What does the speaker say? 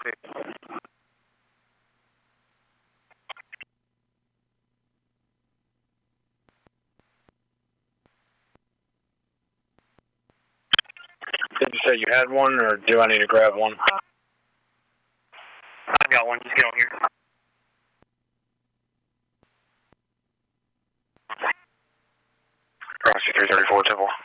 Did you say you had one, or do I need to grab one? I've got one. Just get on here. Proxy 334 Temple.